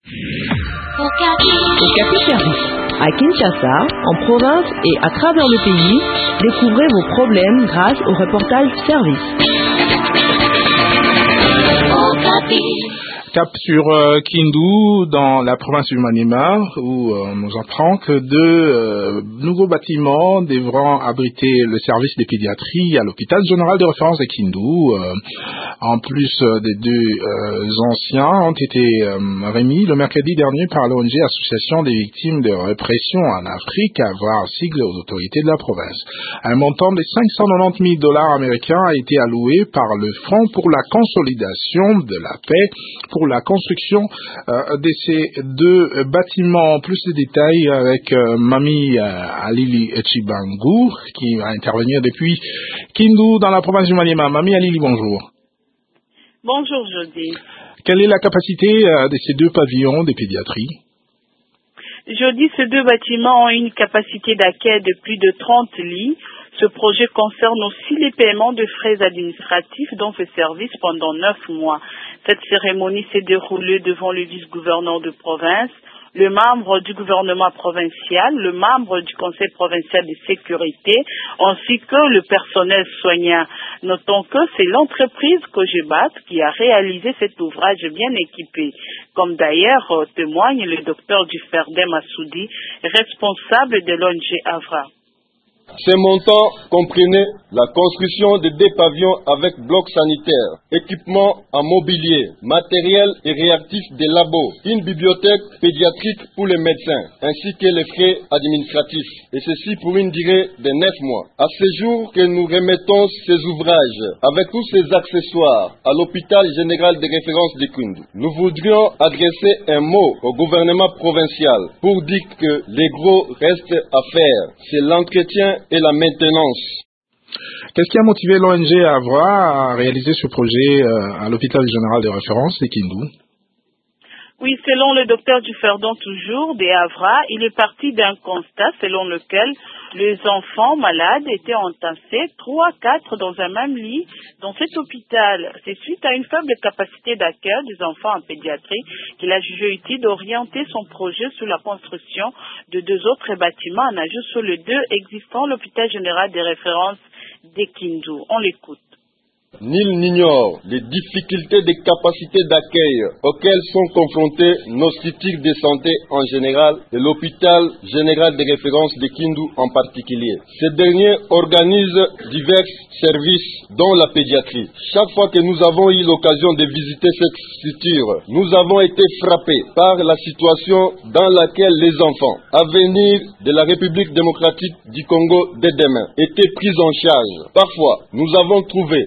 Okapi Service. À Kinshasa, en province et à travers le pays, découvrez vos problèmes grâce au reportage service. Cap sur Kindu, dans la province du Maniema, où on nous apprend que deux nouveaux bâtiments devront abriter le service de pédiatrie à l'hôpital général de référence de Kindu. En plus des deux anciens ont été remis le mercredi dernier par l'ONG Association des victimes de répression en Afrique, à avoir sigle aux autorités de la province. Un montant de $590 000 américains a été alloué par le Fonds pour la consolidation de la paix pour la construction de ces deux bâtiments. Plus de détails avec Mamie Alili Chibangu, qui va intervenir depuis Kindu dans la province du Maniema. Mamie Alili, bonjour. Bonjour Jody. Quelle est la capacité de ces deux pavillons de pédiatrie? Jody, ces deux bâtiments ont une capacité d'accueil de plus de 30 lits. Ce projet concerne aussi les paiements de frais administratifs dans ce service pendant 9 mois. Cette cérémonie s'est déroulée devant le vice-gouverneur de province, le membre du gouvernement provincial, le membre du conseil provincial de sécurité, ainsi que le personnel soignant. Notons que c'est l'entreprise Cogebat qui a réalisé cet ouvrage bien équipé, comme d'ailleurs témoigne le docteur Duferdin Massoudi, responsable de l'ONG Avra. Ces montants comprenaient la construction de deux pavillons avec blocs sanitaires, équipements en mobilier, matériel et réactifs des labos, une bibliothèque pédiatrique pour les médecins, ainsi que les frais administratifs, et ceci pour une durée de 9 mois. À ce jour que nous remettons ces ouvrages avec tous ces accessoires à l'hôpital général de référence de Kindu, nous voudrions adresser un mot au gouvernement provincial pour dire que les gros reste à faire, c'est l'entretien et la maintenance. Qu'est-ce qui a motivé l'ONG Avra à réaliser ce projet à l'hôpital général de référence de Kindu? Oui, selon le docteur Duferdon toujours, des Avra, il est parti d'un constat selon lequel les enfants malades étaient entassés 3-4 dans un même lit dans cet hôpital. C'est suite à une faible capacité d'accueil des enfants en pédiatrie qu'il a jugé utile d'orienter son projet sur la construction de deux autres bâtiments en ajout sur les deux existants, l'hôpital général des références de Kindu. On l'écoute. Nul n'ignore les difficultés de capacité d'accueil auxquelles sont confrontés nos structures de santé en général et l'hôpital général de référence de Kindu en particulier. Ces derniers organisent divers services dont la pédiatrie. Chaque fois que nous avons eu l'occasion de visiter cette structure, nous avons été frappés par la situation dans laquelle les enfants à venir de la République démocratique du Congo dès demain étaient pris en charge. Parfois, nous avons trouvé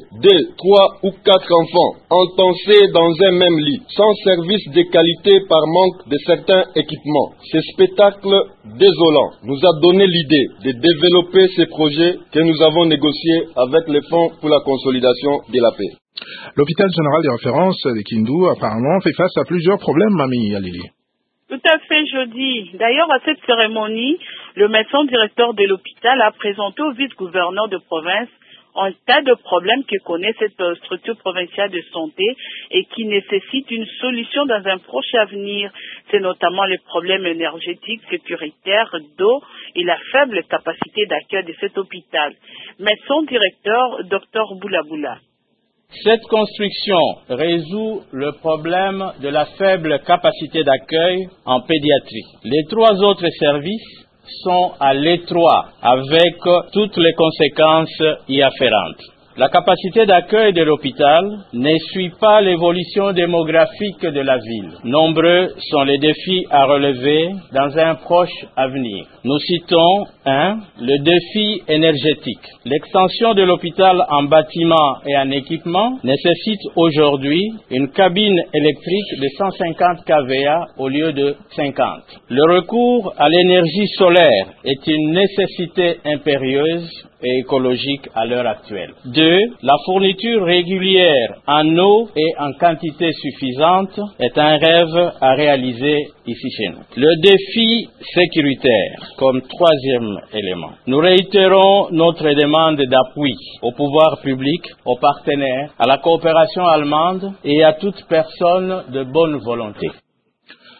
3 ou 4 enfants entassés dans un même lit, sans service de qualité par manque de certains équipements. Ce spectacle désolant nous a donné l'idée de développer ces projets que nous avons négociés avec les fonds pour la consolidation de la paix. L'hôpital général de référence de Kindu apparemment fait face à plusieurs problèmes, Mamie Alili. Tout à fait, Jody. D'ailleurs, à cette cérémonie, le médecin directeur de l'hôpital a présenté au vice-gouverneur de province un tas de problèmes que connaît cette structure provinciale de santé et qui nécessitent une solution dans un proche avenir. C'est notamment les problèmes énergétiques, sécuritaires, d'eau et la faible capacité d'accueil de cet hôpital. Mais son directeur, Dr Boulaboula. Cette construction résout le problème de la faible capacité d'accueil en pédiatrie. Les 3 autres services sont à l'étroit avec toutes les conséquences y afférentes. La capacité d'accueil de l'hôpital ne suit pas l'évolution démographique de la ville. Nombreux sont les défis à relever dans un proche avenir. Nous citons 1. Le défi énergétique. L'extension de l'hôpital en bâtiment et en équipement nécessite aujourd'hui une cabine électrique de 150 kVA au lieu de 50. Le recours à l'énergie solaire est une nécessité impérieuse et écologique à l'heure actuelle. 2. La fourniture régulière en eau et en quantité suffisante est un rêve à réaliser ici chez nous. Le défi sécuritaire comme 3e élément. Nous réitérons notre demande d'appui au pouvoir public, aux partenaires, à la coopération allemande et à toute personne de bonne volonté.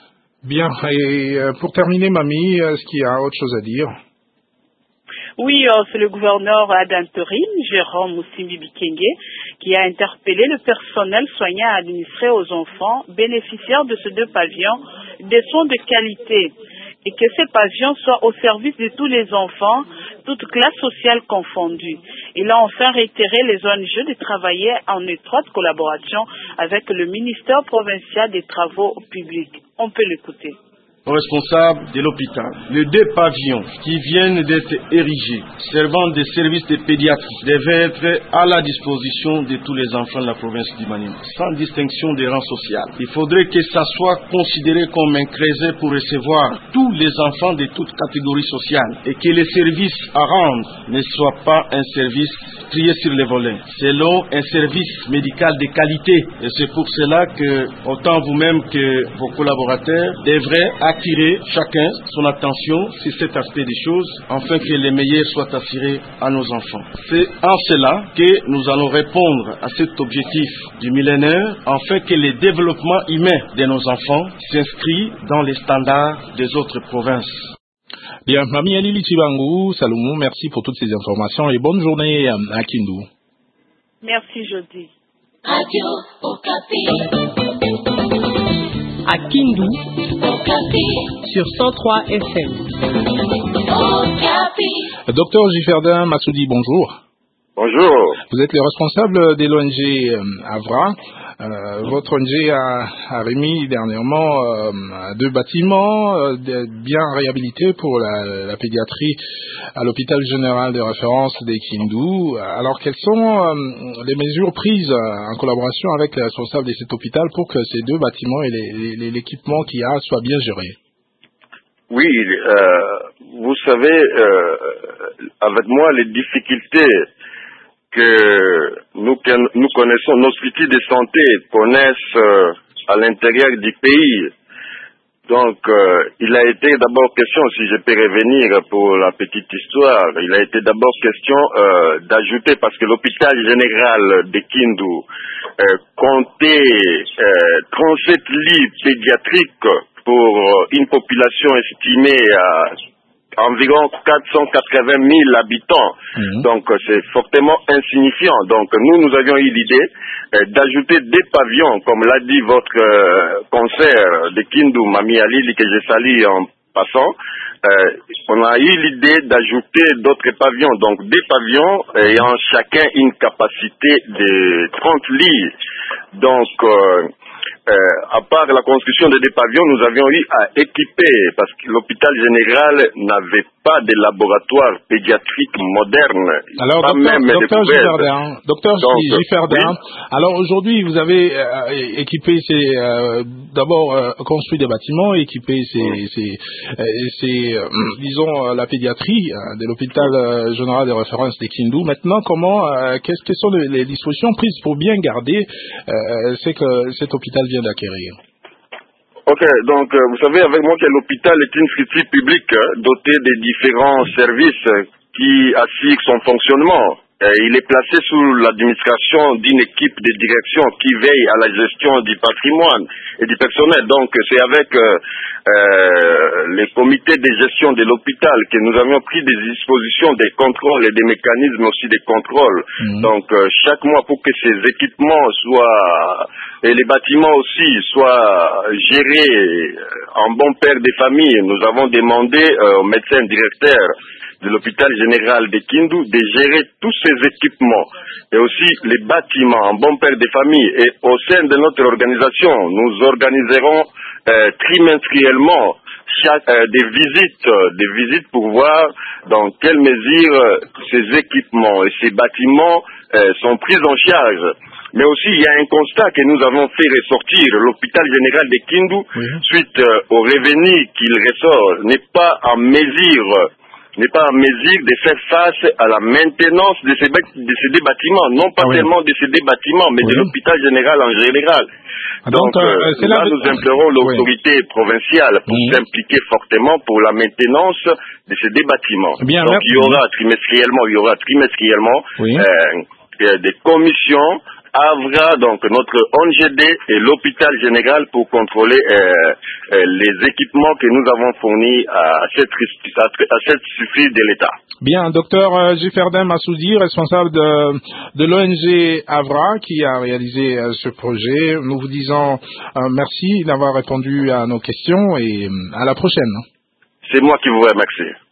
Bien, et pour terminer, Mamie, est-ce qu'il y a autre chose à dire? Oui, c'est le gouverneur d'intérim, Jérôme Moussimi Bikenge, qui a interpellé le personnel soignant administré aux enfants bénéficiaires de ces 2 pavillons des soins de qualité et que ces pavillons soient au service de tous les enfants, toutes classes sociales confondues. Il a enfin réitéré les ONG de travailler en étroite collaboration avec le ministère provincial des Travaux publics. On peut l'écouter. Responsable de l'hôpital. Les 2 pavillons qui viennent d'être érigés, servant des services de pédiatrie, devaient être à la disposition de tous les enfants de la province du Maniema, sans distinction de rang social. Il faudrait que ça soit considéré comme un creuset pour recevoir tous les enfants de toutes catégories sociales et que les services à rendre ne soient pas un service trié sur les volets, selon un service médical de qualité. Et c'est pour cela que, autant vous-même que vos collaborateurs devraient attirer chacun son attention sur cet aspect des choses, afin que les meilleurs soient assurés à nos enfants. C'est en cela que nous allons répondre à cet objectif du millénaire, afin que le développement humain de nos enfants s'inscrit dans les standards des autres provinces. Bien, Mamie Alili Chibangu, Salomon, merci pour toutes ces informations et bonne journée à Kindu. Merci, Jody. Radio Okapi. À Kindu, Okapi. sur 103 FM. Okapi. Docteur Giferdin Massoudi, bonjour. Bonjour. Vous êtes le responsable de l'ONG Avra. Votre ONG a remis dernièrement 2 bâtiments bien réhabilités pour la pédiatrie à l'hôpital général de référence des Kindu. Alors, quelles sont les mesures prises en collaboration avec les responsables de cet hôpital pour que ces 2 bâtiments et l'équipement qu'il y a soient bien gérés? Oui, vous savez, avec moi, les difficultés que nous connaissons, nos structures de santé connaissent à l'intérieur du pays. Donc, il a été d'abord question, si je peux revenir pour la petite histoire, il a été d'abord question d'ajouter, parce que l'hôpital général de Kindu comptait 37 lits pédiatriques pour une population estimée à environ 480 000 habitants. Donc c'est fortement insignifiant. Donc nous avions eu l'idée d'ajouter 2 pavillons, comme l'a dit votre conseiller de Kindu, Mami Alili, que je salue en passant. On a eu l'idée d'ajouter d'autres pavillons, donc 2 pavillons ayant chacun une capacité de 30 lits. Donc à part la construction de 2 pavillons, nous avions eu à équiper, parce que l'hôpital général n'avait pas de laboratoire pédiatrique moderne. Alors, docteur Giferdin, alors aujourd'hui, vous avez équipé d'abord construit des bâtiments, équipé disons, la pédiatrie de l'hôpital général de référence de Kindu. Maintenant, quelles sont les dispositions prises pour bien garder ce que cet hôpital vient d'acquérir? Ok, donc vous savez avec moi que l'hôpital est une structure publique dotée des différents services qui assurent son fonctionnement. Il est placé sous l'administration d'une équipe de direction qui veille à la gestion du patrimoine et du personnel. Donc c'est avec les comités de gestion de l'hôpital que nous avions pris des dispositions, des contrôles et des mécanismes aussi de contrôle. Donc chaque mois, pour que ces équipements soient et les bâtiments aussi soient gérés en bon père de famille, nous avons demandé au médecin directeur de l'hôpital général de Kindu de gérer tous ces équipements et aussi les bâtiments en bon père de famille. Et au sein de notre organisation, nous organiserons trimestriellement des visites pour voir dans quelle mesure ces équipements et ces bâtiments sont pris en charge. Mais aussi, il y a un constat que nous avons fait ressortir. L'hôpital général de Kindu, suite aux revenus qu'il ressort, n'est pas en mesure de faire face à la maintenance de ces 2 bâtiments, non pas seulement de ces 2 bâtiments, mais de l'hôpital général en général. Donc là, nous implorons l'autorité provinciale pour s'impliquer fortement pour la maintenance de ces 2 bâtiments. Donc il y aura trimestriellement des commissions AVRA, donc notre ONGD et l'hôpital général pour contrôler les équipements que nous avons fournis à cette suffrage de l'État. Bien, docteur Jiferdin Massoudi, responsable de l'ONG AVRA qui a réalisé ce projet. Nous vous disons merci d'avoir répondu à nos questions et à la prochaine. C'est moi qui vous remercie.